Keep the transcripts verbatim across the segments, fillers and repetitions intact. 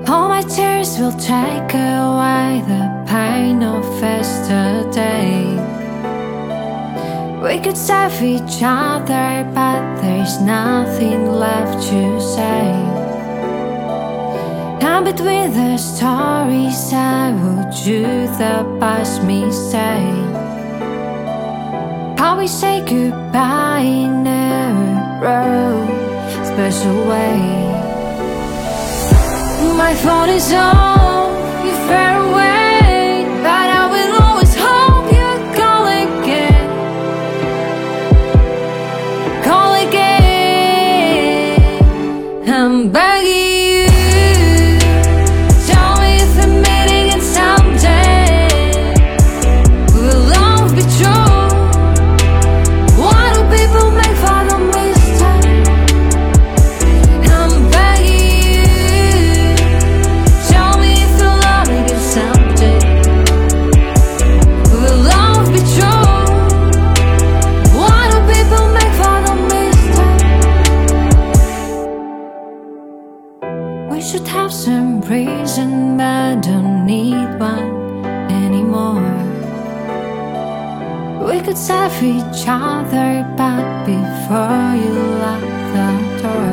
All my tears will take away the pain of yesterday. We could save each other, but there's nothing left to say. And between the stories I will do the past mistake. How we say goodbye in a real special way. My phone is on, you're far away, but I will always hope you call again. Call again. I'm begging you, tell me if the meeting and someday will love be true. Why do people make fun of mistake? I'm begging you, tell me if you love me again someday. Will love be true? Why do people make fun of mistake? We should have some reason, but don't need one anymore. We could save each other, but before you lock the door.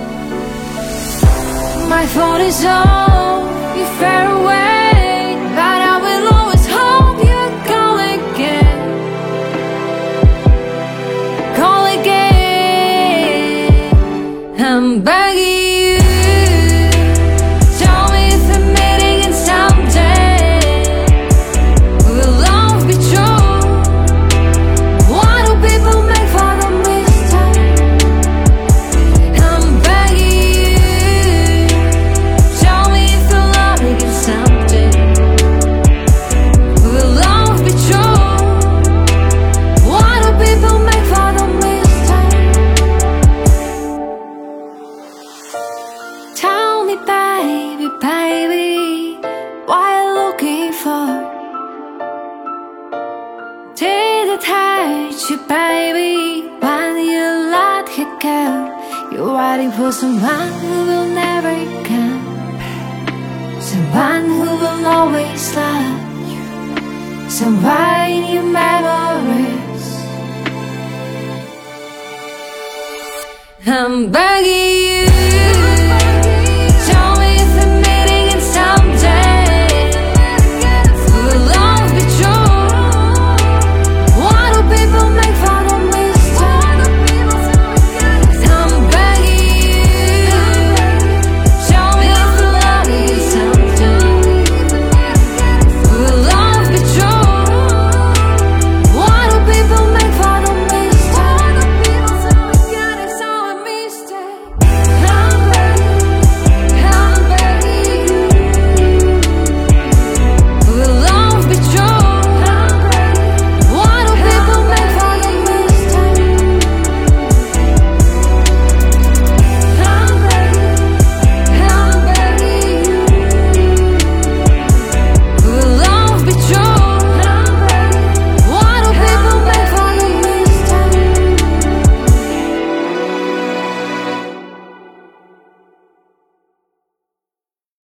My phone is on, you're far away, but I will always hope you call again. Call again. I'm begging you, tell me if the meeting and someday will love be true. Why do people make fun of mistake? I'm begging you, tell me if you love me again someday. Will love be true? Why do people make fun of mistake? Tell me, baby, baby, what you're looking for. Did it hurt you, baby, when you let it go? You're waiting for someone who will never come, someone who will always love you, someone in your memories. I'm begging